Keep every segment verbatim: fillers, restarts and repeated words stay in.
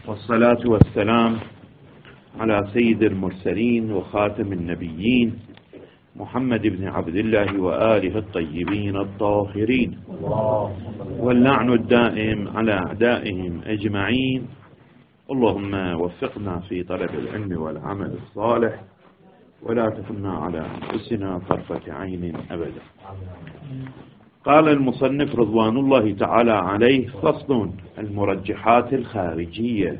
والصلاة والسلام على سيد المرسلين وخاتم النبيين محمد بن عبد الله وآله الطيبين الطاهرين، واللعن الدائم على أعدائهم أجمعين. اللهم وفقنا في طلب العلم والعمل الصالح، ولا تكلنا على أنفسنا طرفة عين أبدا. قال المصنف رضوان الله تعالى عليه: فصل: المرجحات الخارجية.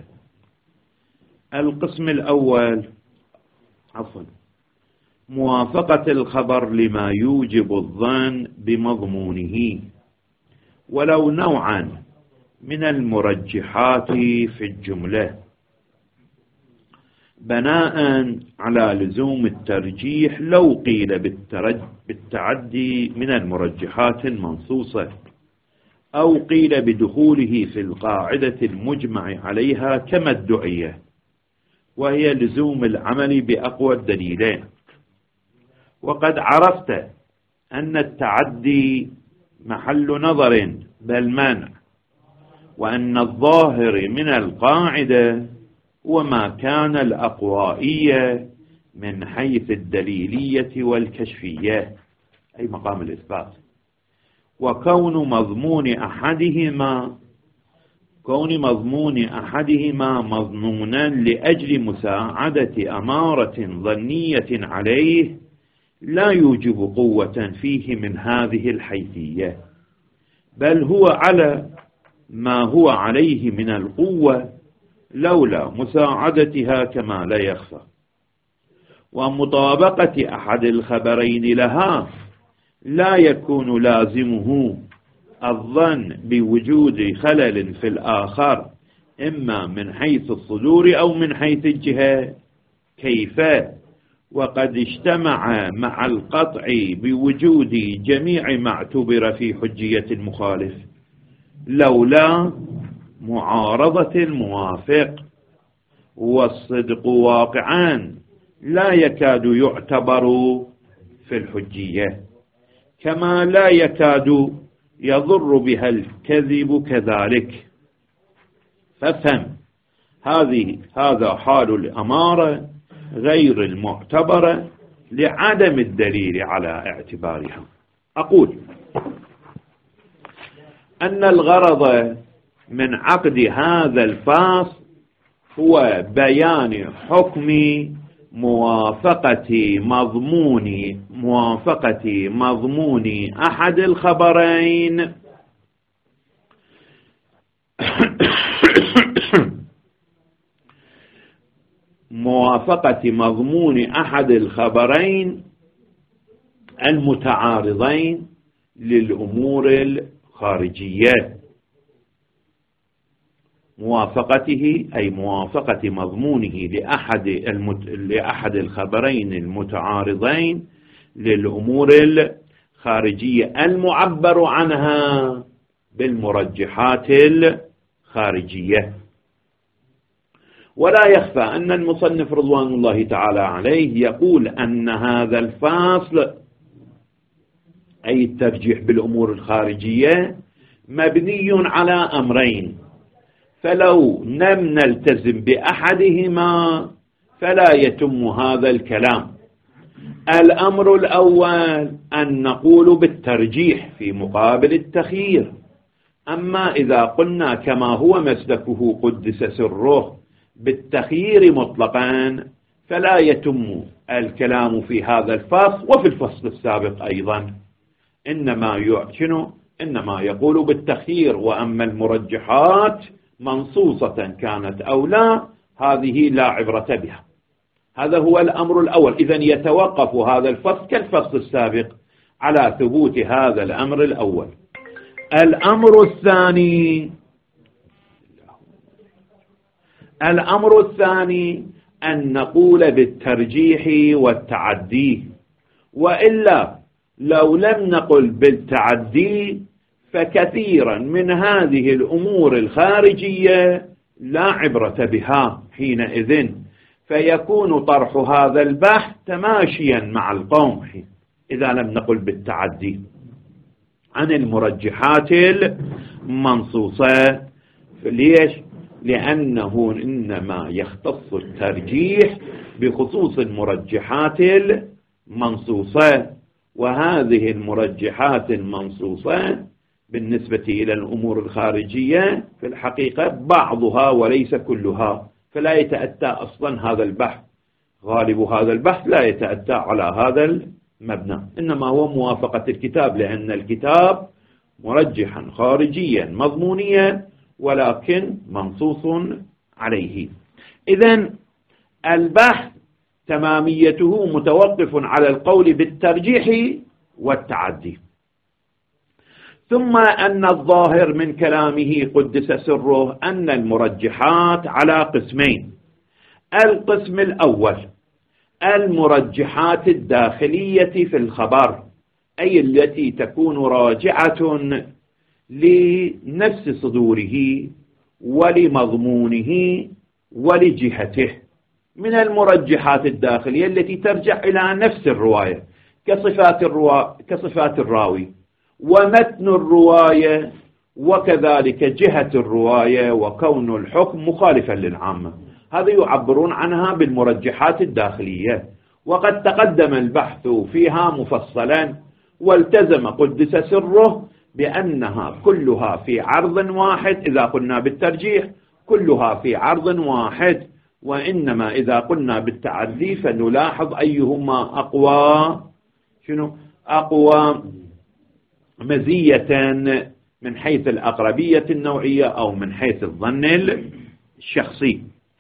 القسم الأول عفوا موافقة الخبر لما يوجب الظن بمضمونه، ولو نوعا من المرجحات في الجملة، بناء على لزوم الترجيح لو قيل بالتعدي من المرجحات المنصوصة، أو قيل بدخوله في القاعدة المجمع عليها كما ادعي، وهي لزوم العمل بأقوى الدليلين. وقد عرفت أن التعدي محل نظر بل منع، وأن الظاهر من القاعدة وما كان الأقوائية من حيث الدليلية والكشفية، أي مقام الإثبات، وكون مضمون أحدهما كون مضمون أحدهما مظنونا لأجل مساعدة أمارة ظنية عليه لا يوجب قوة فيه من هذه الحيثية، بل هو على ما هو عليه من القوة لولا مساعدتها كما لا يخفى. ومطابقة أحد الخبرين لها لا يكون لازمه الظن بوجود خلل في الآخر، إما من حيث الصدور أو من حيث الجهة. كيف؟ وقد اجتمع مع القطع بوجود جميع ما اعتبر في حجية المخالف لولا معارضة الموافق، والصدق واقعان لا يكاد يعتبر في الحجية، كما لا يكاد يضر بها الكذب كذلك. ففهم هذه هذا حال الأمارة غير المعتبرة لعدم الدليل على اعتبارها. أقول أن الغرض من عقد هذا الفصل هو بيان حكم موافقة مضمون موافقة مضمون أحد الخبرين موافقة مضمون أحد الخبرين المتعارضين للأمور الخارجية. موافقته أي موافقة مضمونه لأحد, المت... لأحد الخبرين المتعارضين للأمور الخارجية المعبر عنها بالمرجحات الخارجية. ولا يخفى أن المصنف رضوان الله تعالى عليه يقول أن هذا الفاصل أي الترجيح بالأمور الخارجية مبني على أمرين، فلو لم نلتزم بأحدهما فلا يتم هذا الكلام. الأمر الأول أن نقول بالترجيح في مقابل التخيير، أما إذا قلنا كما هو مسلكه قدس سره بالتخيير مطلقا فلا يتم الكلام في هذا الفصل وفي الفصل السابق أيضا، إنما يعتن إنما يقول بالتخيير. وأما المرجحات منصوصة كانت أو لا، هذه لا عبرة بها. هذا هو الأمر الأول. إذن يتوقف هذا الفصل كالفصل السابق على ثبوت هذا الأمر الأول. الأمر الثاني الأمر الثاني أن نقول بالترجيح والتعدي، وإلا لو لم نقل بالتعدي فكثيرا من هذه الأمور الخارجية لا عبرة بها حينئذ، فيكون طرح هذا البحث تماشيا مع القوم إذا لم نقل بالتعدي عن المرجحات المنصوصة. ليش؟ لأنه إنما يختص الترجيح بخصوص المرجحات المنصوصة، وهذه المرجحات المنصوصة بالنسبة إلى الأمور الخارجية في الحقيقة بعضها وليس كلها، فلا يتأتى أصلا هذا البحث، غالب هذا البحث لا يتأتى على هذا المبنى، إنما هو موافقة الكتاب، لأن الكتاب مرجحا خارجيا مضمونيا ولكن منصوص عليه. إذن البحث تماميته متوقف على القول بالترجيح والتعدي. ثم أن الظاهر من كلامه قدس سره أن المرجحات على قسمين. القسم الأول المرجحات الداخلية في الخبر، أي التي تكون راجعة لنفس صدوره ولمضمونه ولجهته، من المرجحات الداخلية التي ترجع إلى نفس الرواية كصفات, الروا... كصفات الراوي ومتن الرواية وكذلك جهة الرواية وكون الحكم مخالفا للعامة، هذا يعبرون عنها بالمرجحات الداخلية. وقد تقدم البحث فيها مفصلا، والتزم قدس سره بأنها كلها في عرض واحد، إذا قلنا بالترجيح كلها في عرض واحد، وإنما إذا قلنا بالتعدي فنلاحظ أيهما أقوى شنو أقوى مزية من حيث الأقربية النوعية أو من حيث الظن الشخصي.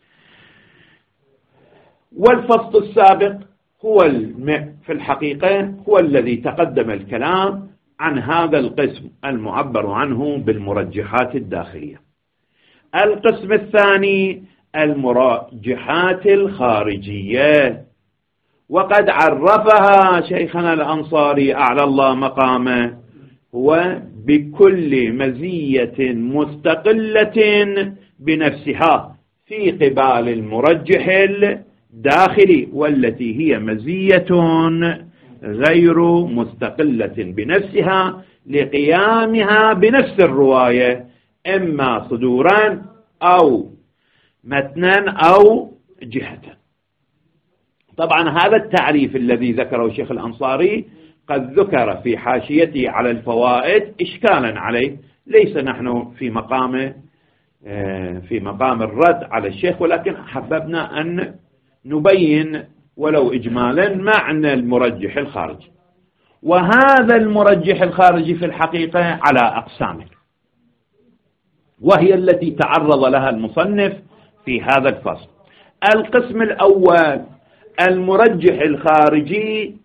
والفصل السابق هو في الحقيقة هو الذي تقدم الكلام عن هذا القسم المعبر عنه بالمرجحات الداخلية. القسم الثاني المرجحات الخارجية، وقد عرفها شيخنا الأنصاري أعلى الله مقامه هو بكل مزية مستقلة بنفسها في قبال المرجح الداخلي، والتي هي مزية غير مستقلة بنفسها لقيامها بنفس الرواية، إما صدورا أو متنا أو جهة. طبعا هذا التعريف الذي ذكره الشيخ الأنصاري قد ذكر في حاشيته على الفوائد إشكالا عليه، ليس نحن في مقام في مقام الرد على الشيخ، ولكن حببنا أن نبين ولو إجمالا معنى المرجح الخارجي. وهذا المرجح الخارجي في الحقيقة على أقسام، وهي التي تعرض لها المصنف في هذا الفصل. القسم الأول المرجح الخارجي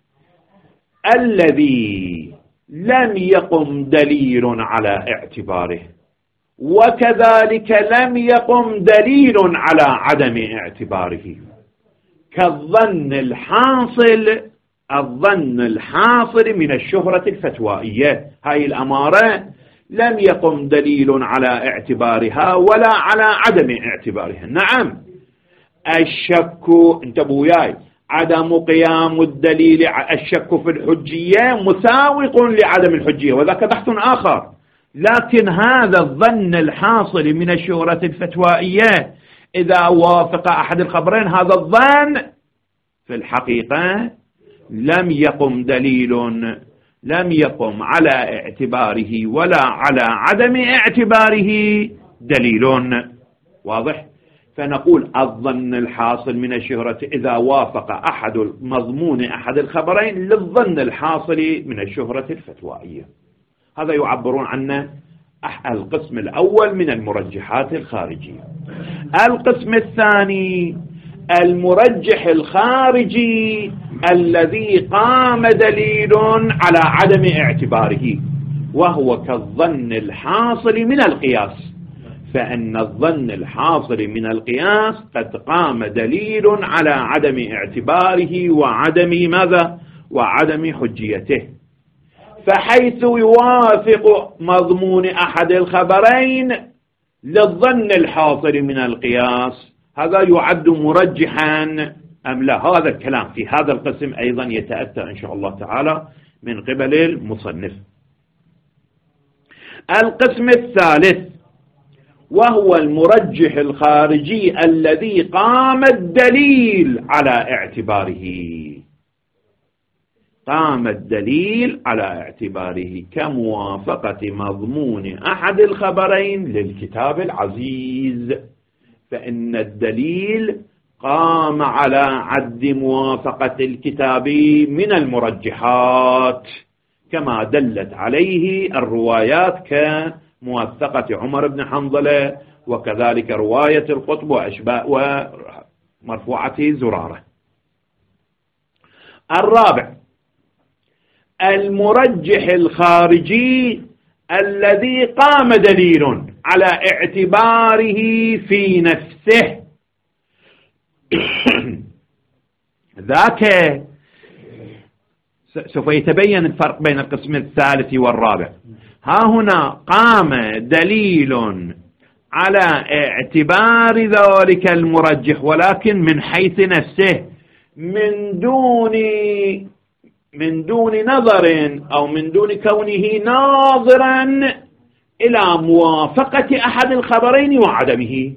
الذي لم يقم دليل على اعتباره، وكذلك لم يقم دليل على عدم اعتباره، كالظن الحاصل الظن الحاصل من الشهرة الفتوائية. هاي الأمارة لم يقم دليل على اعتبارها ولا على عدم اعتبارها. نعم الشك، انتبهوا وياي، عدم قيام الدليل، الشك في الحجية مساوق لعدم الحجية، وذاك بحث آخر. لكن هذا الظن الحاصل من الشهرة الفتوائية إذا وافق أحد الخبرين، هذا الظن في الحقيقة لم يقم دليل لم يقم على اعتباره ولا على عدم اعتباره دليل. واضح؟ فنقول الظن الحاصل من الشهرة إذا وافق أحد مضمون أحد الخبرين للظن الحاصل من الشهرة الفتوائية، هذا يعبرون عنه القسم الأول من المرجحات الخارجية. القسم الثاني المرجح الخارجي الذي قام دليل على عدم اعتباره، وهو كالظن الحاصل من القياس، فإن الظن الحاصل من القياس قد قام دليل على عدم اعتباره وعدم ماذا؟ وعدم حجيته، فحيث يوافق مضمون أحد الخبرين للظن الحاصل من القياس، هذا يعد مرجحا أم لا؟ هذا الكلام في هذا القسم أيضا يتأتى إن شاء الله تعالى من قبل المصنف. القسم الثالث وهو المرجح الخارجي الذي قام الدليل على اعتباره قام الدليل على اعتباره كموافقة مضمون أحد الخبرين للكتاب العزيز، فإن الدليل قام على عد موافقة الكتاب من المرجحات كما دلت عليه الروايات كموثقة عمر بن حنظلة، وكذلك رواية القطب وأشباه ومرفوعة زرارة. الرابع المرجح الخارجي الذي قام دليل على اعتباره في نفسه ذاك سوف يتبين الفرق بين القسم الثالث والرابع. ها هنا قام دليل على اعتبار ذلك المرجح ولكن من حيث نفسه من دون من دون نظر أو من دون كونه ناظرا إلى موافقة أحد الخبرين وعدمه،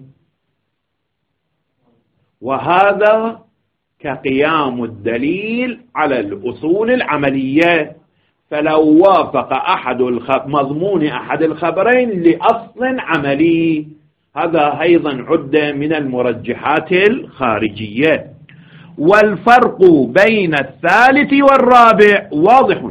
وهذا كقيام الدليل على الأصول العملية. فلو وافق أحد مضمون أحد الخبرين لأصل عملي، هذا أيضا عد من المرجحات الخارجية. والفرق بين الثالث والرابع واضح،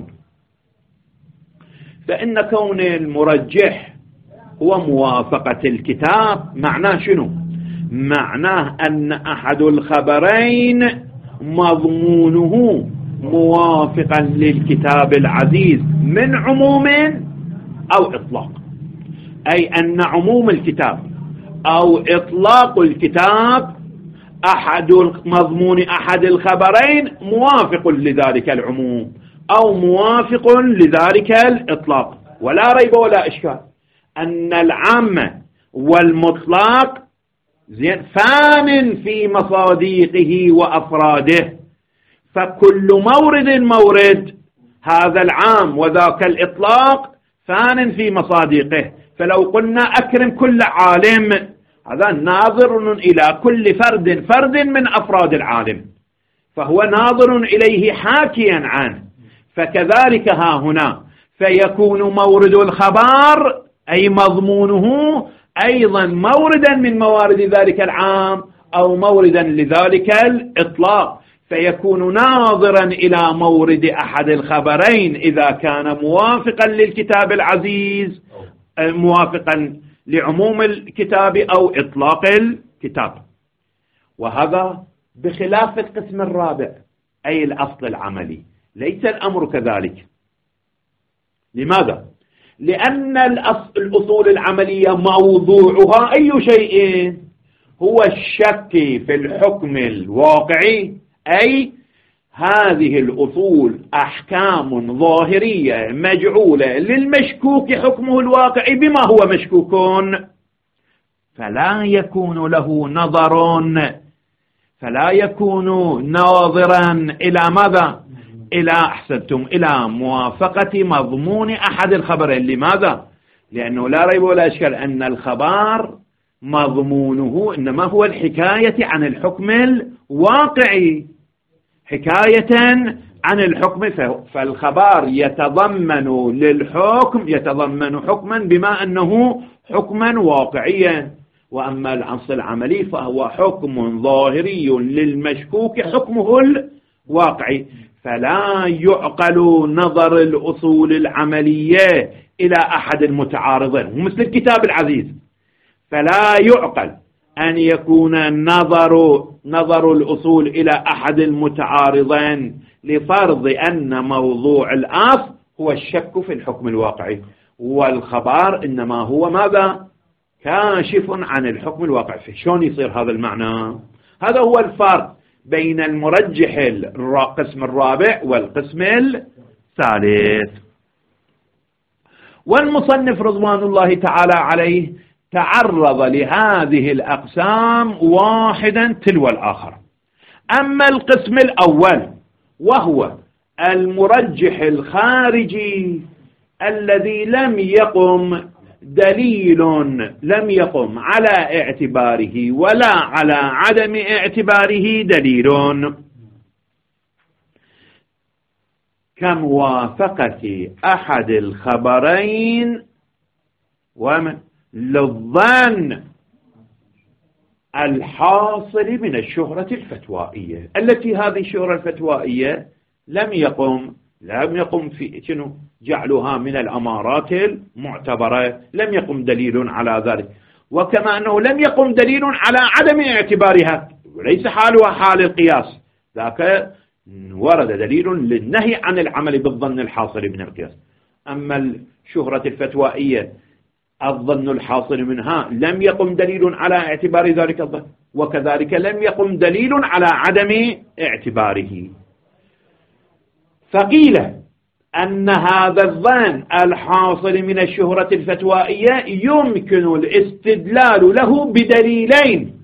فإن كون المرجح هو موافقة الكتاب معناه شنو؟ معناه أن أحد الخبرين مضمونه موافقا للكتاب العزيز من عموم أو إطلاق، أي أن عموم الكتاب أو إطلاق الكتاب أحد مضمون أحد الخبرين موافق لذلك العموم أو موافق لذلك الإطلاق. ولا ريب ولا إشكال أن العام والمطلق فان في مصادقه وأفراده، فكل مورد مورد هذا العام وذاك الإطلاق فان في مصادقه. فلو قلنا أكرم كل عالم، هذا ناظر إلى كل فرد فرد من أفراد العالم، فهو ناظر إليه حاكيا عنه. فكذلك ها هنا فيكون مورد الخبر أي مضمونه أيضا موردا من موارد ذلك العام أو موردا لذلك الإطلاق، فيكون ناظرا إلى مورد أحد الخبرين إذا كان موافقا للكتاب العزيز، موافقا لعموم الكتاب أو إطلاق الكتاب. وهذا بخلاف القسم الرابع أي الأصل العملي، ليس الأمر كذلك. لماذا؟ لأن الأصول العملية موضوعها أي شيء؟ هو الشك في الحكم الواقعي، أي هذه الأصول أحكام ظاهرية مجعولة للمشكوك حكمه الواقعي بما هو مشكوك، فلا يكون له نظر، فلا يكون ناظرا إلى ماذا؟ إلى أحسنتم إلى موافقة مضمون أحد الخبرين. لماذا؟ لأنه لا ريب ولا إشكال أن الخبر مضمونه إنما هو الحكاية عن الحكم الواقعي، حكاية عن الحكم، فالخبر يتضمن للحكم يتضمن حكما بما أنه حكما واقعيا. وأما الأصل العملي فهو حكم ظاهري للمشكوك حكمه الواقعي، فلا يعقل نظر الأصول العملية إلى أحد المتعارضين، مثل الكتاب العزيز فلا يعقل أن يكون نظر نظر الأصول إلى أحد المتعارضين لفرض أن موضوع الأصل هو الشك في الحكم الواقعي، والخبر إنما هو ماذا؟ كاشف عن الحكم الواقعي. شلون يصير هذا المعنى؟ هذا هو الفرق بين المرجح القسم الرابع والقسم الثالث. والمصنف رضوان الله تعالى عليه تعرض لهذه الأقسام واحدا تلو الآخر. أما القسم الأول وهو المرجح الخارجي الذي لم يقم دليل لم يقم على اعتباره ولا على عدم اعتباره دليل، كموافقة أحد الخبرين ومن للظن الحاصل من الشهرة الفتوائية، التي هذه الشهرة الفتوائية لم يقم لم يقم في شنو جعلها من الأمارات المعتبرة، لم يقم دليل على ذلك، وكما أنه لم يقم دليل على عدم اعتبارها، وليس حالها حال القياس، ذاك ورد دليل للنهي عن العمل بالظن الحاصل من القياس. أما الشهرة الفتوائية الظن الحاصل منها لم يقم دليل على اعتبار ذلك الظن، وكذلك لم يقم دليل على عدم اعتباره. فقيل أن هذا الظن الحاصل من الشهرة الفتوائية يمكن الاستدلال له بدليلين،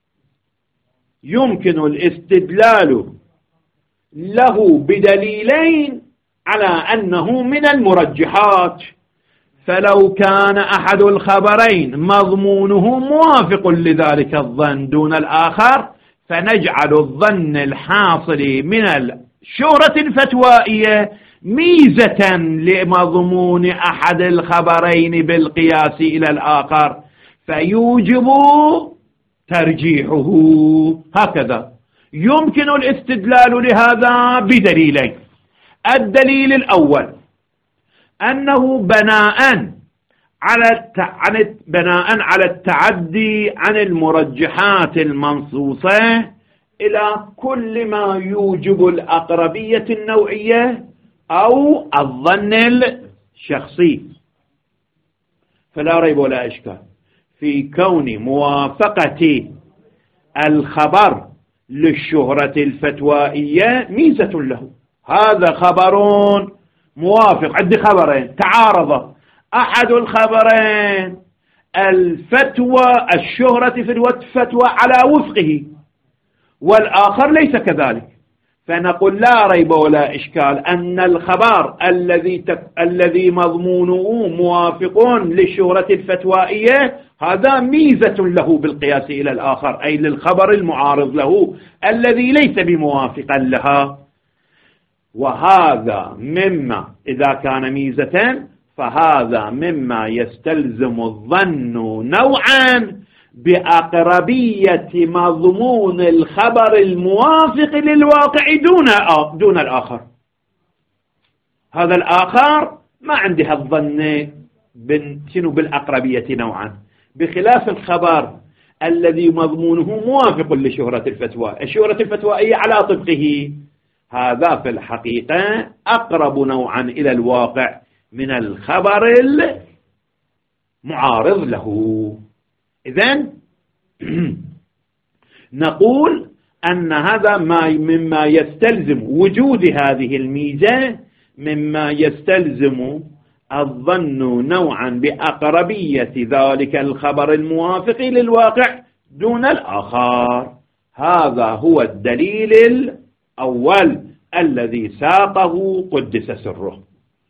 يمكن الاستدلال له بدليلين على أنه من المرجحات. فلو كان أحد الخبرين مضمونه موافق لذلك الظن دون الآخر، فنجعل الظن الحاصل من الشهرة الفتوائية ميزة لمضمون أحد الخبرين بالقياس إلى الآخر، فيوجب ترجيحه. هكذا يمكن الاستدلال لهذا بدليلين. الدليل الأول أنه بناء على عن بناء على التعدي عن المرجحات المنصوصة إلى كل ما يوجب الأقربية النوعية أو الظن الشخصي، فلا ريب ولا إشكال في كون موافقة الخبر للشهرة الفتوائية ميزة له. هذا خبر موافق، عندي خبرين تعارضا، أحد الخبرين الفتوى الشهرة في الفتوى على وفقه، والآخر ليس كذلك، فنقول لا ريب ولا إشكال أن الخبر الذي تك... الذي مضمونه موافق للشهرة الفتوائية هذا ميزة له بالقياس إلى الآخر، أي للخبر المعارض له الذي ليس بموافقا لها. وهذا مما إذا كان ميزة فهذا مما يستلزم الظن نوعا بأقربية مضمون الخبر الموافق للواقع دون دون الآخر. هذا الآخر ما عنده الظن شنو بالأقربية نوعا، بخلاف الخبر الذي مضمونه موافق لشهرة الفتوى، الشهرة الفتوائية على طبقه، هذا في الحقيقة أقرب نوعا إلى الواقع من الخبر المعارض له. إذن نقول أن هذا ما مما يستلزم وجود هذه الميزة، مما يستلزم الظن نوعا بأقربية ذلك الخبر الموافق للواقع دون الآخر. هذا هو الدليل الأول الذي ساقه قدس سره.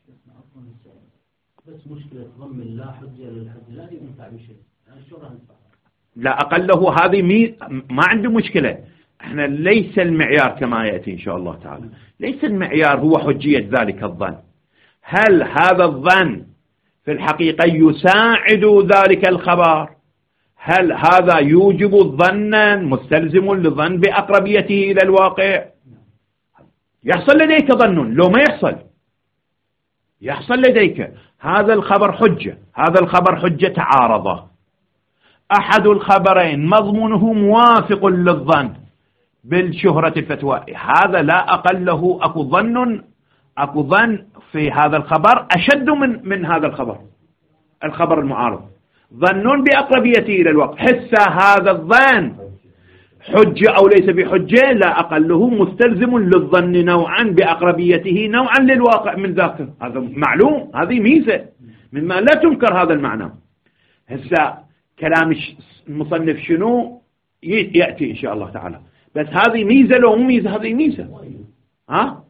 بس مشكلة ضم لا حجة للحج لا ينفع بشيء، لا أقله هذه مي... ما عنده مشكلة. احنا ليس المعيار كما يأتي إن شاء الله تعالى، ليس المعيار هو حجية ذلك الظن، هل هذا الظن في الحقيقة يساعد ذلك الخبر، هل هذا يوجب ظنا مستلزم للظن بأقربيته إلى الواقع. يحصل لديك ظن، لو ما يحصل يحصل لديك هذا الخبر حجة، هذا الخبر حجة تعارضة، أحد الخبرين مضمونه موافق للظن بالشهرة الفتوى، هذا لا أقل له أكو ظن أكو ظن في هذا الخبر أشد من من هذا الخبر الخبر المعارض، ظن بأقربيته إلى الواقع. حس هذا الظن حجة أو ليس بحجة، لا أقله مستلزم للظن نوعا بأقربيته نوعا للواقع من ذاك، هذا معلوم، هذه ميزة مما لا تنكر هذا المعنى. هسه كلام المصنف شنو يأتي إن شاء الله تعالى، بس هذه ميزة لو مو ميزة، هذه ميزة، ها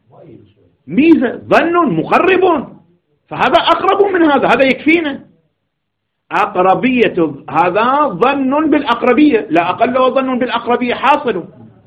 ميزة ظن مقرب، فهذا أقرب من هذا، هذا يكفينا. أقربية هذا ظن بالأقربية لا أقل وظن بالأقربية حاصل،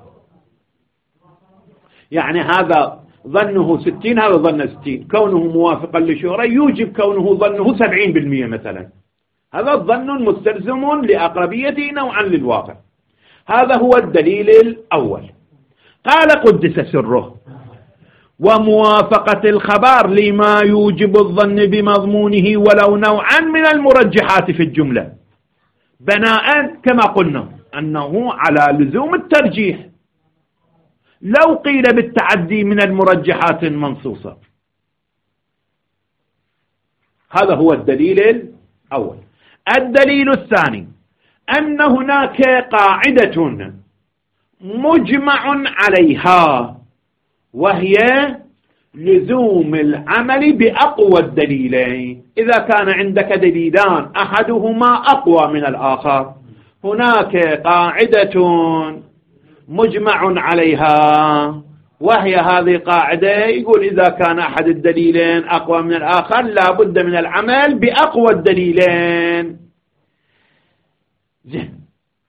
يعني هذا ظنه ستين هذا ظن ستين، كونه موافقا لشهرة يوجب كونه ظنه سبعين بالمئة مثلا، هذا ظن مستلزم لأقربيته نوعا للواقع. هذا هو الدليل الأول. قال قدس سره: وموافقة الخبر لما يوجب الظن بمضمونه ولو نوعا من المرجحات في الجملة، بناء كما قلنا أنه على لزوم الترجيح، لو قيل بالتعدي من المرجحات المنصوصة. هذا هو الدليل الأول. الدليل الثاني أن هناك قاعدة مجمع عليها، وهي لزوم العمل بأقوى الدليلين. إذا كان عندك دليلان أحدهما أقوى من الآخر، هناك قاعدة مجمع عليها، وهي هذه قاعدة يقول إذا كان أحد الدليلين أقوى من الآخر لا بد من العمل بأقوى الدليلين. زين،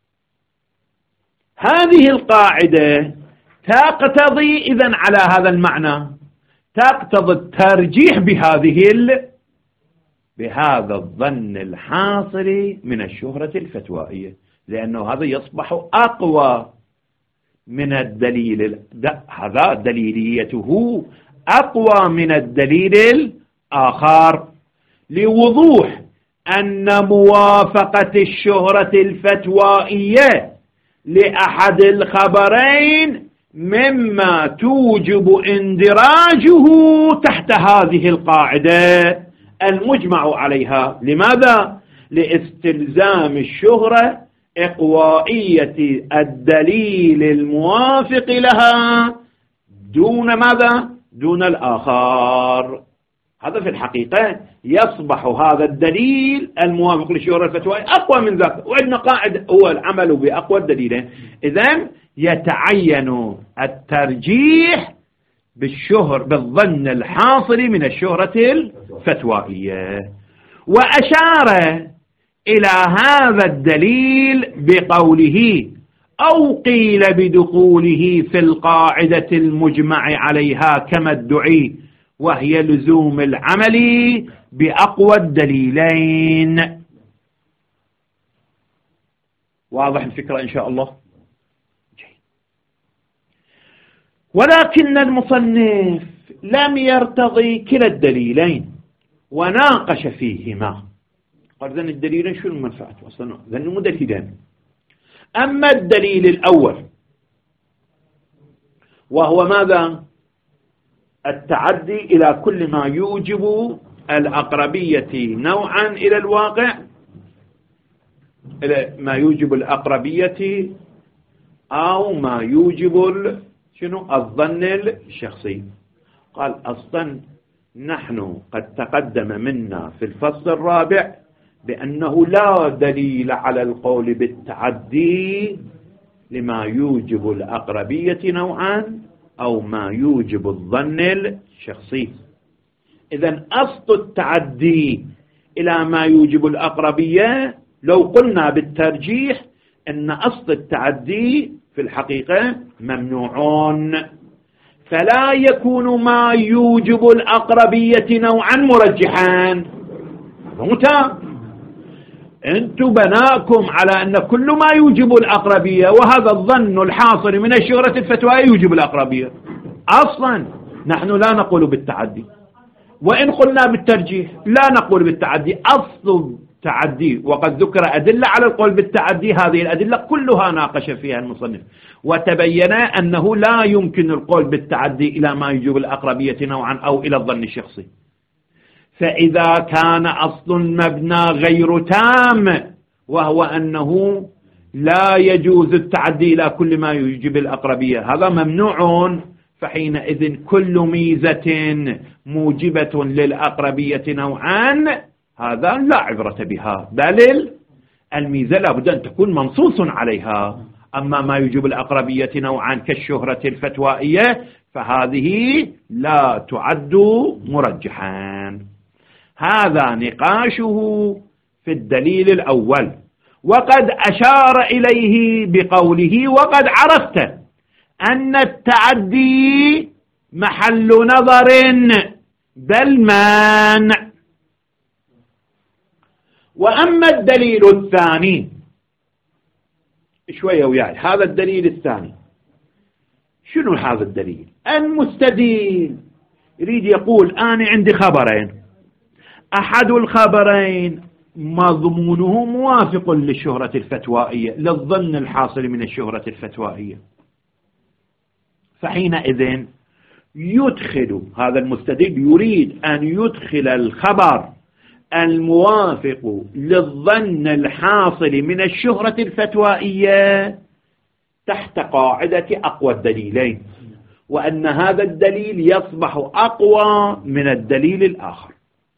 هذه القاعدة تقتضي إذن على هذا المعنى تقتضي الترجيح بهذه ال... بهذا الظن الحاصل من الشهرة الفتوائية، لأنه هذا يصبح أقوى من الدليل، هذا دليليته أقوى من الدليل الآخر، لوضوح أن موافقة الشهرة الفتوائية لأحد الخبرين مما توجب اندراجه تحت هذه القاعدة المجمع عليها. لماذا؟ لاستلزام الشهرة إقوائية الدليل الموافق لها دون ماذا؟ دون الآخر. هذا في الحقيقة يصبح هذا الدليل الموافق للشهرة الفتوائية أقوى من ذاك، وعندنا قاعدة هو العمل بأقوى الدليلين. إذن يتعين الترجيح بالشهر بالظن الحاصل من الشهرة الفتوائية. وأشار إلى هذا الدليل بقوله: أو قيل بدخوله في القاعدة المجمع عليها كما ادعي، وهي لزوم العمل بأقوى الدليلين. واضح الفكرة إن شاء الله؟ ولكن المصنف لم يرتضي كلا الدليلين وناقش فيهما. قال ذن الدليلين شو المنفعة أصلا؟ ذن مدليلين. أما الدليل الأول وهو ماذا؟ التعدي إلى كل ما يوجب الأقربية نوعا إلى الواقع، إلى ما يوجب الأقربية أو ما يوجب شنو الظن الشخصي. قال أصلا نحن قد تقدم منا في الفصل الرابع بأنه لا دليل على القول بالتعدي لما يوجب الأقربية نوعا أو ما يوجب الظن الشخصي. إذن أصل التعدي إلى ما يوجب الأقربية لو قلنا بالترجيح أن أصل التعدي في الحقيقة ممنوعون، فلا يكون ما يوجب الأقربية نوعا مرجحان. متى أنتم بناكم على أن كل ما يوجب الأقربية، وهذا الظن الحاصل من الشهرة الفتوائية يوجب الأقربية. أصلا نحن لا نقول بالتعدي، وإن قلنا بالترجيح لا نقول بالتعدي. أصل التعدي وقد ذكر أدلة على القول بالتعدي، هذه الأدلة كلها ناقش فيها المصنف، وتبين أنه لا يمكن القول بالتعدي إلى ما يوجب الأقربية نوعا أو إلى الظن الشخصي. فإذا كان أصل المبنى غير تام، وهو أنه لا يجوز التعدي إلى كل ما يوجب الأقربية، هذا ممنوع، فحينئذ كل ميزة موجبة للأقربية نوعا هذا لا عبرة بها، بل الميزة لابد أن تكون منصوص عليها. أما ما يوجب الأقربية نوعا كالشهرة الفتوائية فهذه لا تعد مرجحا. هذا نقاشه في الدليل الأول، وقد أشار إليه بقوله وقد عرفت أن التعدي محل نظر بل مانع. وأما الدليل الثاني، شوية وياي، هذا الدليل الثاني شنو هذا الدليل؟ المستدل يريد يقول أنا عندي خبرين، أحد الخبرين مضمونه موافق للشهرة الفتوائية، للظن الحاصل من الشهرة الفتوائية، فحينئذ يدخل هذا المستدل يريد أن يدخل الخبر الموافق للظن الحاصل من الشهرة الفتوائية تحت قاعدة أقوى الدليلين، وأن هذا الدليل يصبح أقوى من الدليل الآخر.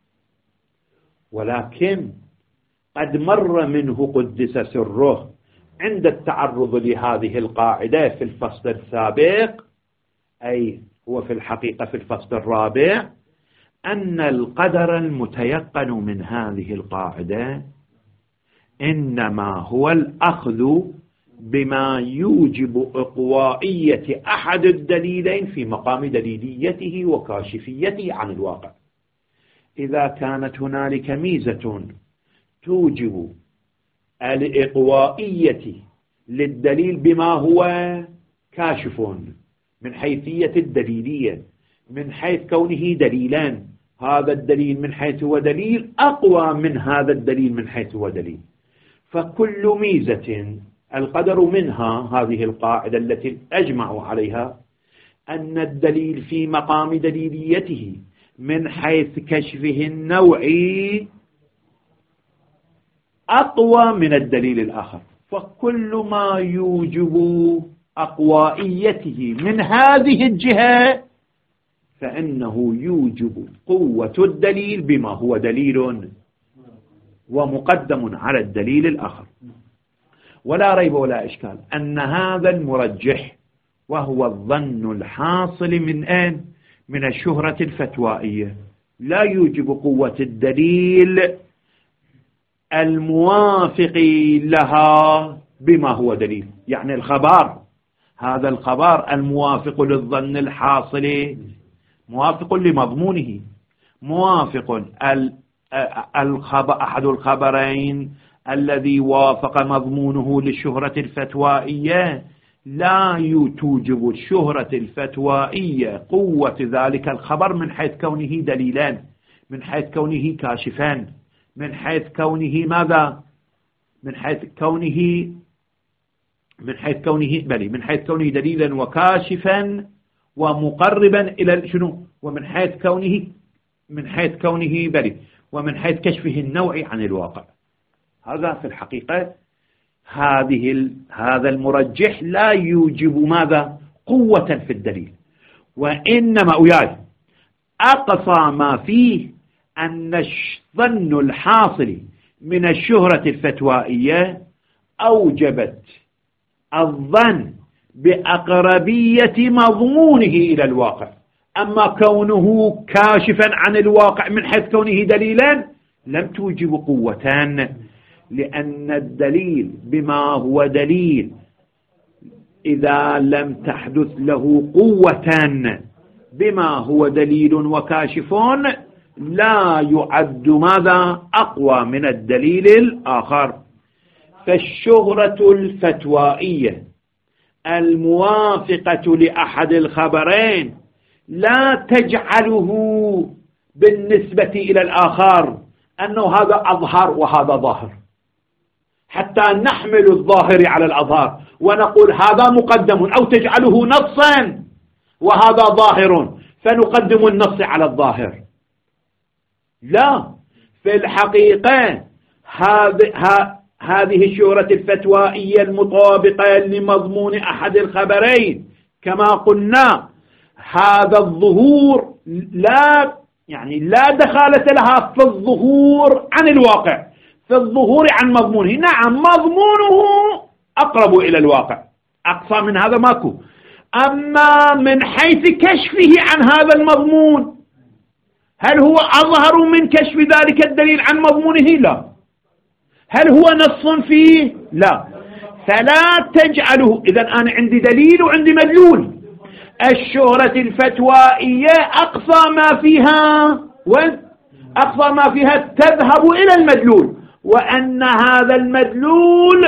ولكن قد مر منه قدس سره عند التعرض لهذه القاعدة في الفصل السابق، أي هو في الحقيقة في الفصل الرابع، أن القدر المتيقن من هذه القاعدة إنما هو الأخذ بما يوجب إقوائية أحد الدليلين في مقام دليليته وكاشفيته عن الواقع. إذا كانت هنالك ميزة توجب الإقوائية للدليل بما هو كاشف من حيثية الدليلية، من حيث كونه دليلان، هذا الدليل من حيث هو دليل أقوى من هذا الدليل من حيث هو دليل، فكل ميزة القدر منها هذه القاعدة التي أجمعوا عليها أن الدليل في مقام دليليته من حيث كشفه النوعي أقوى من الدليل الآخر، فكل ما يوجب أقوائيته من هذه الجهة فإنه يوجب قوة الدليل بما هو دليل ومقدم على الدليل الآخر. ولا ريب ولا إشكال أن هذا المرجح وهو الظن الحاصل من أين؟ من الشهرة الفتوائية، لا يوجب قوة الدليل الموافق لها بما هو دليل، يعني الخبر، هذا الخبر الموافق للظن الحاصل موافق لمضمونه، موافق الخبر أحد الخبرين الذي وافق مضمونه للشهرة الفتوائية لا توجب الشهرة الفتوائية قوة ذلك الخبر من حيث كونه دليلان، من حيث كونه كاشفان، من حيث كونه ماذا؟ من حيث كونه من حيث كونه بلي من حيث كونه دليلا وكاشفا ومقربا إلى شنو؟ ومن حيث كونه من حيث كونه بلي ومن حيث كشفه النوعي عن الواقع. هذا في الحقيقة هذه هذا المرجح لا يوجب ماذا؟ قوة في الدليل، وإنما وياي أقصى ما فيه أن الظن الحاصل من الشهرة الفتوائية أوجبت الظن بأقربية مضمونه إلى الواقع، أما كونه كاشفا عن الواقع من حيث كونه دليلا لم توجب قوتان، لأن الدليل بما هو دليل إذا لم تحدث له قوة بما هو دليل وكاشف لا يعد ماذا؟ أقوى من الدليل الآخر. فالشهرة الفتوائية الموافقة لأحد الخبرين لا تجعله بالنسبة إلى الآخر أنه هذا أظهر وهذا ظاهر، حتى نحمل الظاهر على الأظهر ونقول هذا مقدم، أو تجعله نصا وهذا ظاهر فنقدم النص على الظاهر. لا، في الحقيقة هذه الشهرة الفتوائية المطابقة لمضمون أحد الخبرين كما قلنا هذا الظهور لا يعني لا دخالة لها في الظهور عن الواقع، في الظهور عن مضمونه. نعم مضمونه أقرب إلى الواقع، أقصى من هذا ماكو، أما من حيث كشفه عن هذا المضمون هل هو أظهر من كشف ذلك الدليل عن مضمونه؟ لا، هل هو نص فيه؟ لا. فلا تجعله. إذن أنا عندي دليل وعندي مدلول. الشهرة الفتوائية أقصى ما فيها أقصى ما فيها تذهب إلى المدلول، وأن هذا المدلول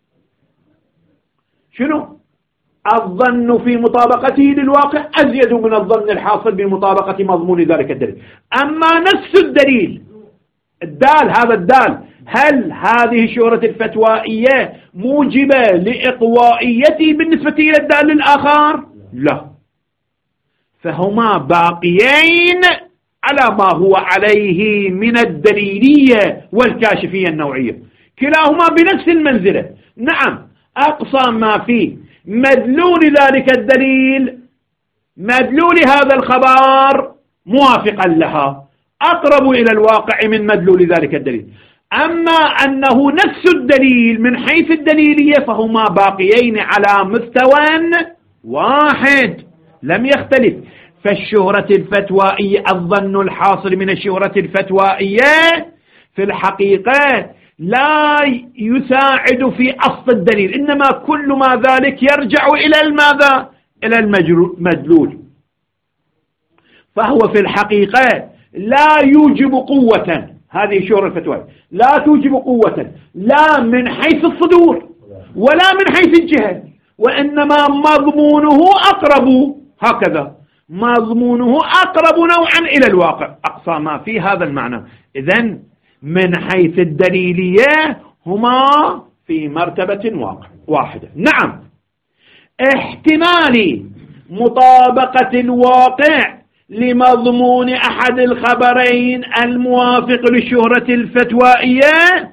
شنو؟ الظن في مطابقته للواقع أزيد من الظن الحاصل بمطابقة مضمون ذلك الدليل. أما نفس الدليل الدال، هذا الدال، هل هذه الشهرة الفتوائية موجبة لإقوائيته بالنسبة إلى الدال الآخر؟ لا. فهما باقيين على ما هو عليه من الدليلية والكاشفية النوعية، كلاهما بنفس المنزلة. نعم، أقصى ما فيه مدلول ذلك الدليل، مدلول هذا الخبر موافقا لها، أقرب إلى الواقع من مدلول ذلك الدليل. أما أنه نفس الدليل من حيث الدليلية فهما باقيين على مستوى واحد لم يختلف. فالشهرة الفتوائية، الظن الحاصل من الشهرة الفتوائية في الحقيقة لا يساعد في أصل الدليل، إنما كل ما ذلك يرجع إلى الماذا؟ إلى المدلول. فهو في الحقيقة لا يوجب قوة، هذه الشهرة الفتوائية لا توجب قوة لا من حيث الصدور ولا من حيث الجهة، وإنما مضمونه أقرب، هكذا مضمونه أقرب نوعا إلى الواقع، أقصى ما في هذا المعنى. إذن من حيث الدليلية هما في مرتبة واحدة. نعم، احتمال مطابقة الواقع لمضمون أحد الخبرين الموافق للشهرة الفتوائية،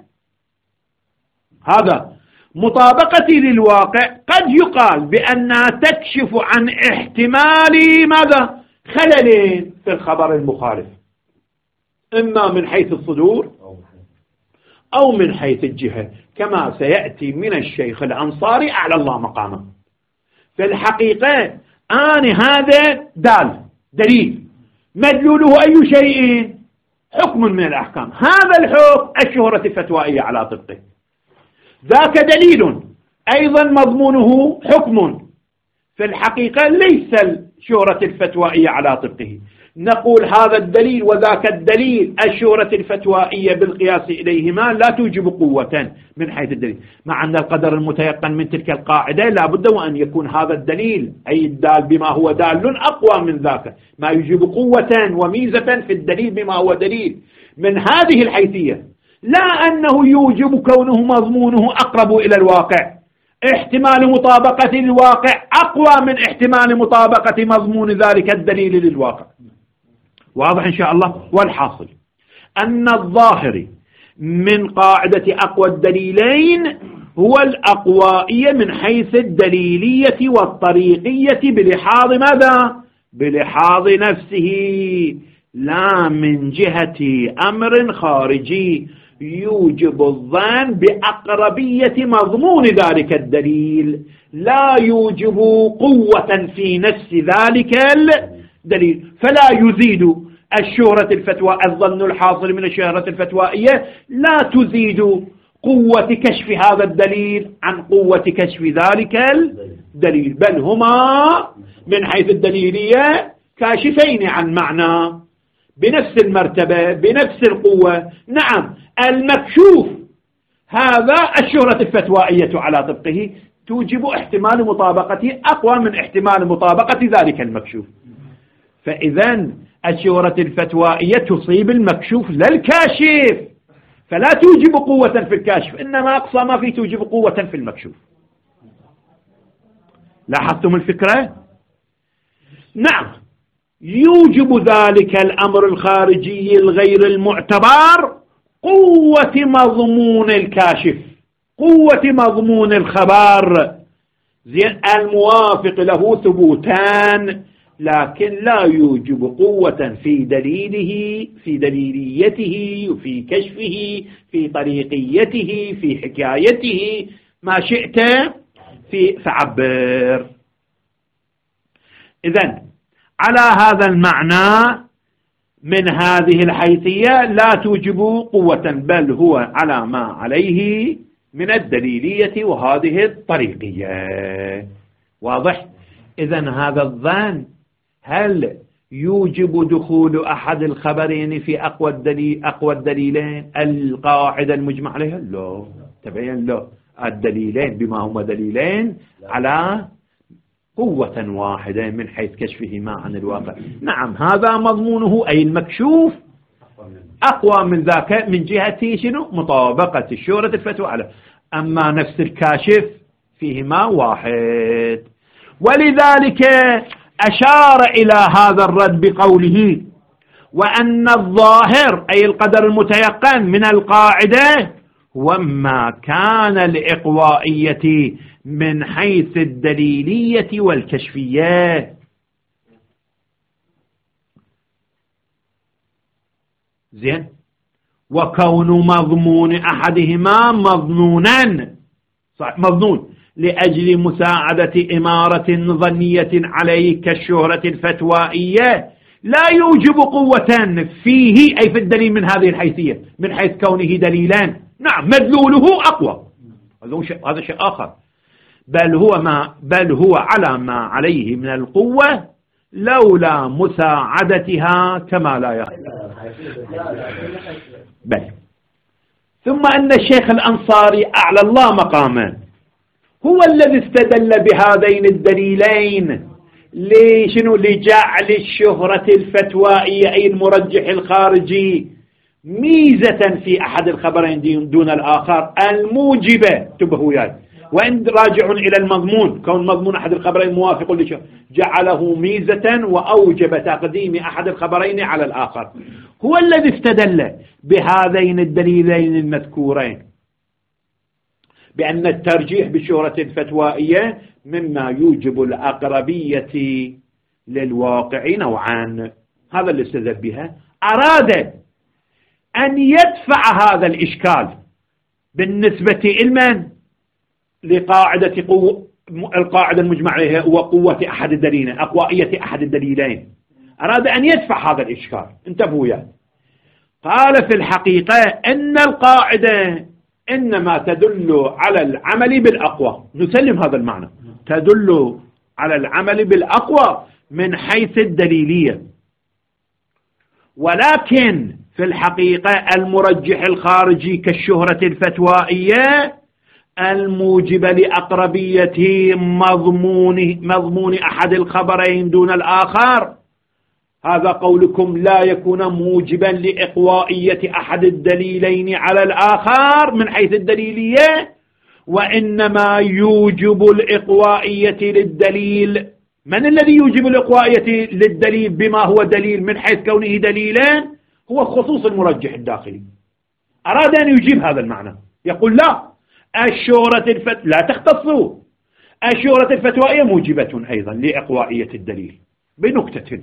هذا مطابقة للواقع قد يقال بأنها تكشف عن احتمال ماذا؟ خلل في الخبر المخالف، إما من حيث الصدور أو من حيث الجهة، كما سيأتي من الشيخ الأنصاري أعلى الله مقامه. في الحقيقة آن هذا دال دليل، مدلوله أي شيء؟ حكم من الأحكام، هذا الحكم الشهرة الفتوائية على طبقه. ذاك دليل أيضا مضمونه حكم، في الحقيقة ليس الشهرة الفتوائية على طبقه. نقول هذا الدليل وذاك الدليل، الشهرة الفتوائية بالقياس إليهما لا توجب قوة من حيث الدليل، مع أن القدر المتيقن من تلك القاعدة لا بد وأن يكون هذا الدليل أي الدال بما هو دال أقوى من ذاك، ما يجيب قوة وميزة في الدليل بما هو دليل من هذه الحيثية، لا أنه يوجب كونه مضمونه أقرب إلى الواقع. احتمال مطابقة الواقع أقوى من احتمال مطابقة مضمون ذلك الدليل للواقع. واضح إن شاء الله. والحاصل أن الظاهر من قاعدة أقوى الدليلين هو الأقوائية من حيث الدليلية والطريقية بلحاظ ماذا؟ بلحاظ نفسه، لا من جهة أمر خارجي يوجب الظن بأقربية مضمون ذلك الدليل، لا يوجب قوة في نفس ذلك الدليل، فلا يزيد الشهرة الفتوى الظن الحاصل من الشهرة الفتوائية لا تزيد قوة كشف هذا الدليل عن قوة كشف ذلك الدليل، بل هما من حيث الدليلية كاشفين عن معنى بنفس المرتبة بنفس القوة. نعم، المكشوف هذا الشهرة الفتوائية على طبقه توجب احتمال مطابقته أقوى من احتمال مطابقة ذلك المكشوف. فإذا الشهرة الفتوائية تصيب المكشوف لا الكاشف، فلا توجب قوة في الكاشف، إنما أقصى ما فيه توجب قوة في المكشوف. لاحظتم الفكرة؟ نعم، يوجب ذلك الأمر الخارجي الغير المعتبر قوة مضمون الكاشف، قوة مضمون الخبر، زين الموافق له ثبوتان، لكن لا يوجب قوة في دليله، في دليليته، وفي كشفه، في طريقيته، في حكايته، ما شئت في فعبر. إذن على هذا المعنى من هذه الحيثية لا توجب قوة، بل هو على ما عليه من الدليلية وهذه الطريقية. واضح؟ إذن هذا الظن هل يوجب دخول أحد الخبرين في أقوى الدليل أقوى الدليلين القاعدة المجمع عليها؟ لا، تبين له الدليلين بما هما دليلين على قوة واحدة من حيث كشفهما عن الواقع. نعم، هذا مضمونه أي المكشوف أقوى من ذاك من جهة شنو؟ مطابقة الشهرة الفتوى على، أما نفس الكاشف فيهما واحد. ولذلك أشار إلى هذا الرد بقوله: وأن الظاهر أي القدر المتيقن من القاعدة وما كان الإقوائية من حيث الدليلية والكشفية. زين، وكون مضمون أحدهما مظنونا، صح، مظنون لأجل مساعدة إمارة ظنية عليه كالشهرة الفتوائية لا يوجب قوة فيه أي في الدليل من هذه الحيثية، من حيث كونه دليلان. نعم، مدلوله أقوى، هذا شيء آخر. بل هو ما بل هو على ما عليه من القوة لولا مساعدتها كما لا يخفى. بل ثم أن الشيخ الأنصاري أعلى الله مقاما هو الذي استدل بهذين الدليلين لشنو؟ لجعل الشهرة الفتوائية أي المرجح الخارجي ميزة في أحد الخبرين دون الآخر الموجبة، انتبهوا وياي، وإن راجع إلى المضمون، كون مضمون أحد الخبرين موافق لشهرة جعله ميزة وأوجب تقديم أحد الخبرين على الآخر. هو الذي استدل بهذين الدليلين المذكورين بأن الترجيح بالشهرة الفتوائية مما يوجب الأقربية للواقع نوعا. هذا اللي استدل بها. أراد أن يدفع هذا الإشكال بالنسبة إلمن لقاعدة قوة القاعدة المجمع عليها وقوة أحد الدليلين، أقوائية أحد الدليلين. أراد أن يدفع هذا الإشكال. انتبهوا يا. قال في الحقيقة أن القاعدة إنما تدل على العمل بالأقوى، نسلم هذا المعنى، تدل على العمل بالأقوى من حيث الدليلية، ولكن في الحقيقة المرجح الخارجي كالشهرة الفتوائية الموجب لأقربية مضمون مضمون أحد الخبرين دون الآخر، هذا قولكم لا يكون موجبا لإقوائية أحد الدليلين على الآخر من حيث الدليلية، وإنما يوجب الإقوائية للدليل. من الذي يوجب الإقوائية للدليل بما هو دليل من حيث كونه دليلان؟ هو خصوص المرجح الداخلي. أراد أن يجيب هذا المعنى، يقول لا، الشهرة الفت... لا تختصوا، الشهرة الفتوائية موجبة أيضا لإقوائية الدليل بنكتة.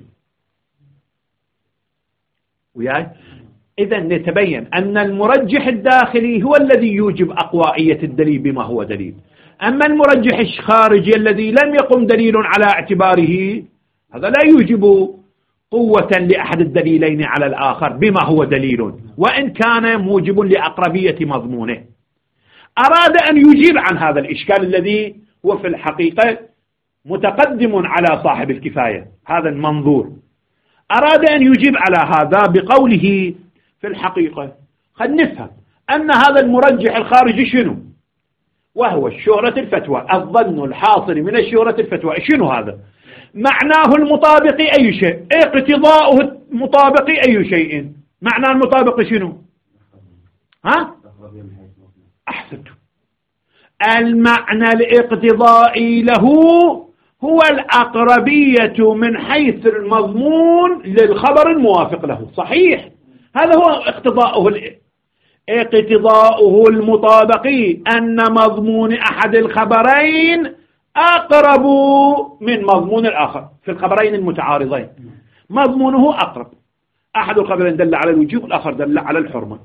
وياي؟ إذن نتبين أن المرجح الداخلي هو الذي يوجب أقوائية الدليل بما هو دليل، أما المرجح الخارجي الذي لم يقم دليل على اعتباره هذا لا يوجب قوة لأحد الدليلين على الآخر بما هو دليل، وإن كان موجب لأقربية مضمونه. أراد أن يجيب عن هذا الإشكال الذي هو في الحقيقة متقدم على صاحب الكفاية، هذا المنظور. أراد أن يجيب على هذا بقوله في الحقيقة قد نفهم أن هذا المرجح الخارجي شنو؟ وهو الشهرة الفتوى، الظن الحاصل من الشهرة الفتوى. شنو هذا؟ معناه المطابق أي شيء، اقتضاؤه المطابق أي شيء. معنى المطابق شنو؟ ها؟ أحسنتم. المعنى الاقتضائي له هو الأقربية من حيث المضمون للخبر الموافق له. صحيح، هذا هو اقتضاؤه اقتضاؤه المطابقي، أن مضمون أحد الخبرين أقرب من مضمون الآخر في الخبرين المتعارضين، مضمونه أقرب. أحد الخبرين دل على الوجوب، الآخر دل على الحرمة.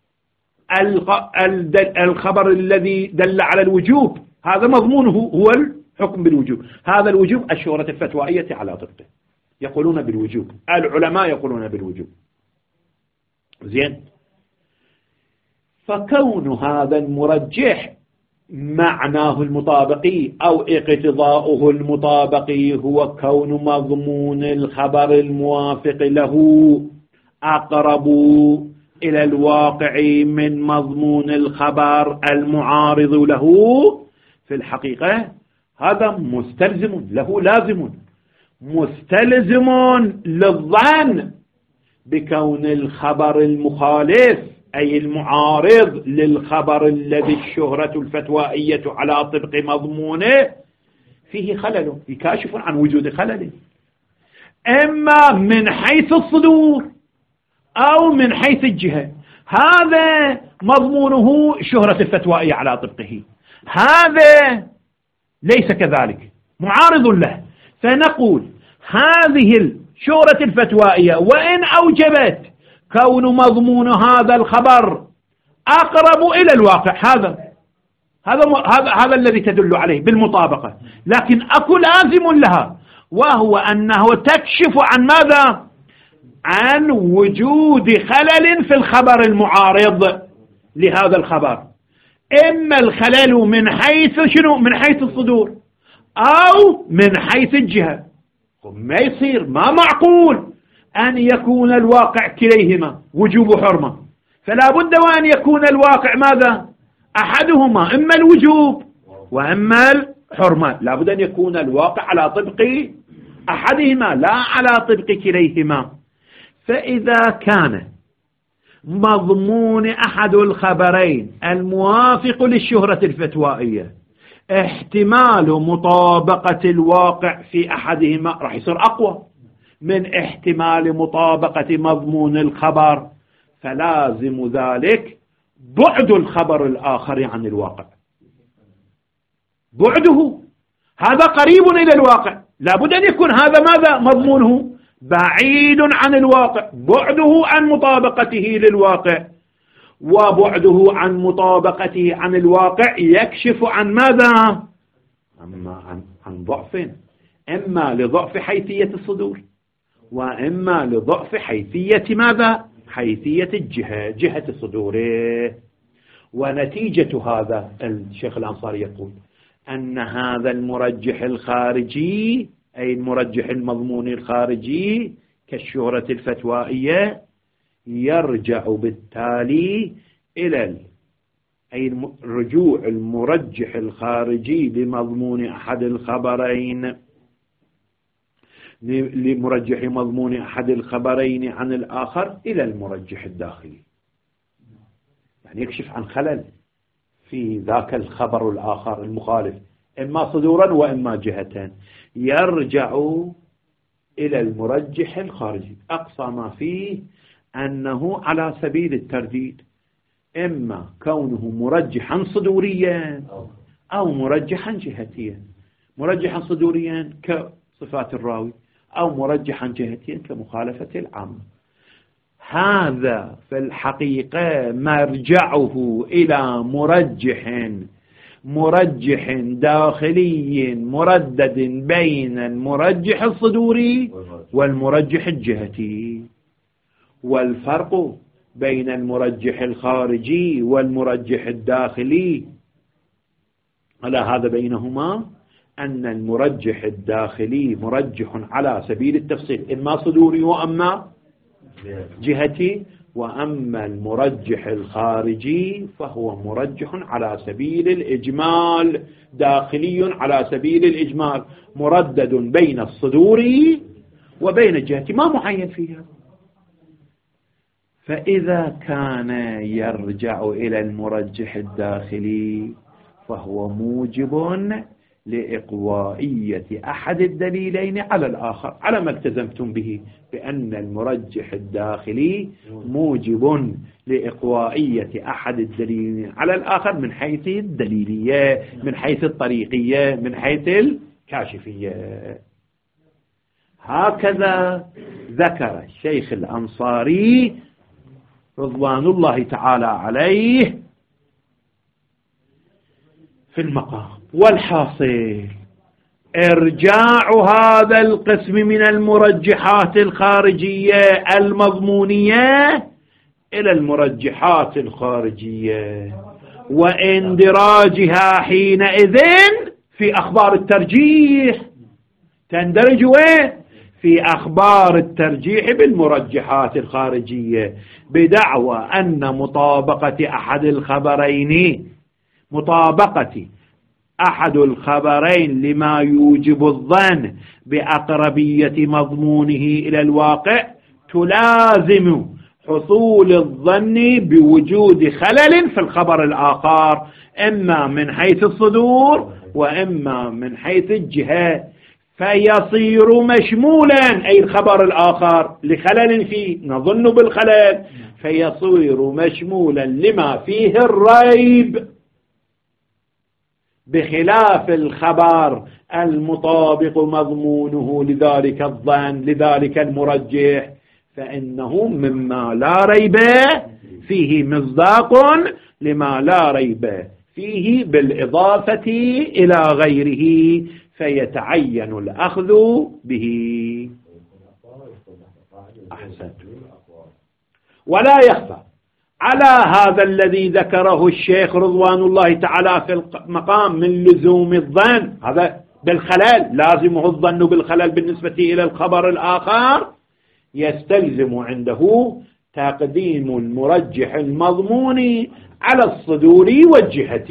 الخبر الذي دل على الوجوب هذا مضمونه هو الحكم بالوجوب، هذا الوجوب الشهرة الفتوائية على ضده. يقولون بالوجوب، العلماء يقولون بالوجوب. زين، فكون هذا المرجح معناه المطابقي أو اقتضاؤه المطابقي هو كون مضمون الخبر الموافق له أقرب إلى الواقع من مضمون الخبر المعارض له، في الحقيقة هذا مستلزم له، لازم مستلزم للظن بكون الخبر المخالف أي المعارض للخبر الذي الشهرة الفتوائية على طبق مضمونه فيه خلل، يكاشف عن وجود خلل، إما من حيث الصدور أو من حيث الجهة. هذا مضمونه شهرة الفتوائية على طبقه، هذا ليس كذلك، معارض له. فنقول هذه الشهرة الفتوائية وإن أوجبت كون مضمون هذا الخبر أقرب إلى الواقع، هذا هذا هذا هذا الذي تدل عليه بالمطابقة، لكن أكو لازم لها، وهو أنه تكشف عن ماذا؟ عن وجود خلل في الخبر المعارض لهذا الخبر، إما الخلل من حيث شنو؟ من حيث الصدور أو من حيث الجهة. ما يصير، ما معقول أن يكون الواقع كليهما وجوب حرمة، فلا بد وأن يكون الواقع ماذا؟ أحدهما، إما الوجوب وإما الحرمة، لا بد أن يكون الواقع على طبق أحدهما لا على طبق كليهما. فإذا كان مضمون أحد الخبرين الموافق للشهرة الفتوائية احتمال مطابقة الواقع في أحدهما راح يصير أقوى من احتمال مطابقة مضمون الخبر، فلازم ذلك بعد الخبر الآخر عن الواقع، بعده هذا قريب إلى الواقع، لابد أن يكون هذا ماذا؟ مضمونه بعيد عن الواقع، بعده عن مطابقته للواقع، وبعده عن مطابقته عن الواقع يكشف عن ماذا؟ أما عن, عن ضعف، إما لضعف حيثية الصدور وإما لضعف حيثية ماذا؟ حيثية الجهة، جهة الصدور. ونتيجة هذا الشيخ الأنصاري يقول أن هذا المرجح الخارجي أي المرجح المضمون الخارجي كالشهرة الفتوائية يرجع بالتالي إلى أي الرجوع المرجح الخارجي لمضمون أحد الخبرين لمرجح مضمون أحد الخبرين عن الآخر إلى المرجح الداخلي، يعني يكشف عن خلل في ذاك الخبر الآخر المخالف إما صدورا وإما جهة، يرجع إلى المرجح الخارجي. أقصى ما فيه أنه على سبيل الترديد، إما كونه مرجحا صدوريا أو مرجحا جهتيا، مرجحا صدوريا كصفات الراوي أو مرجحا جهتيا كمخالفة العامة. هذا في الحقيقة مرجعه إلى مرجح مرجح داخلي مردد بين المرجح الصدوري والمرجح الجهتي، والفرق بين المرجح الخارجي والمرجح الداخلي على هذا بينهما أن المرجح الداخلي مرجح على سبيل التفصيل، إما صدوري وأما جهتي، وأما المرجح الخارجي فهو مرجح على سبيل الإجمال، داخلي على سبيل الإجمال، مردد بين الصدور وبين الجهة، ما معين فيها. فإذا كان يرجع إلى المرجح الداخلي فهو موجب لإقوائية أحد الدليلين على الآخر، على ما التزمتم به بأن المرجح الداخلي موجب لإقوائية أحد الدليلين على الآخر من حيث الدليلية، من حيث الطريقية، من حيث الكاشفية. هكذا ذكر الشيخ الأنصاري رضوان الله تعالى عليه في المقام. والحاصل إرجاع هذا القسم من المرجحات الخارجية المضمونية إلى المرجحات الخارجية، واندراجها حينئذ في أخبار الترجيح. تندرج وين؟ في أخبار الترجيح بالمرجحات الخارجية، بدعوى أن مطابقة أحد الخبرين مطابقة أحد الخبرين لما يوجب الظن بأقربية مضمونه إلى الواقع تلازم حصول الظن بوجود خلل في الخبر الآخر، إما من حيث الصدور وإما من حيث الجهة، فيصير مشمولا أي الخبر الآخر لخلل فيه نظن بالخلل، فيصير مشمولا لما فيه الريب، بخلاف الخبر المطابق مضمونه لذلك الظن لذلك المرجح، فإنه مما لا ريب فيه مصداق لما لا ريب فيه بالإضافة إلى غيره، فيتعين الأخذ به. أحسنت. ولا يخفى على هذا الذي ذكره الشيخ رضوان الله تعالى في المقام من لزوم الظن، هذا بالخلل لازمه الظن بالخلل بالنسبة إلى الخبر الآخر، يستلزم عنده تقديم المرجح المضمون على الصدور والجهة،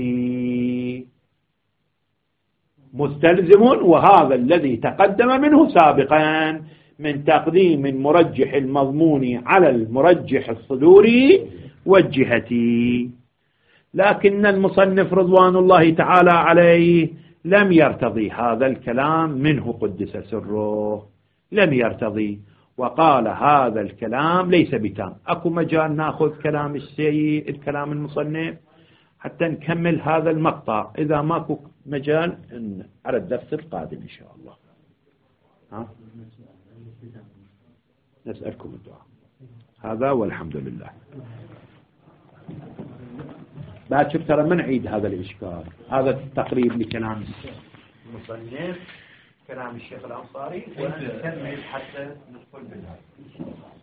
مستلزم، وهذا الذي تقدم منه سابقا من تقديم المرجح المضمون على المرجح الصدوري والجهة. لكن المصنف رضوان الله تعالى عليه لم يرتضي هذا الكلام منه قدس سره، لم يرتضي، وقال هذا الكلام ليس بتام. أكو مجال نأخذ كلام السيد الكلام المصنف حتى نكمل هذا المقطع، إذا ماكو مجال على الدرس القادم إن شاء الله. ها؟ نسألكم الدعاء. هذا والحمد لله. بعد شوف ترى من عيد هذا الإشكال، هذا التقريب لكلام المصنف كلام الشيخ الأنصاري، ونكمل حتى ندخل بالهذا.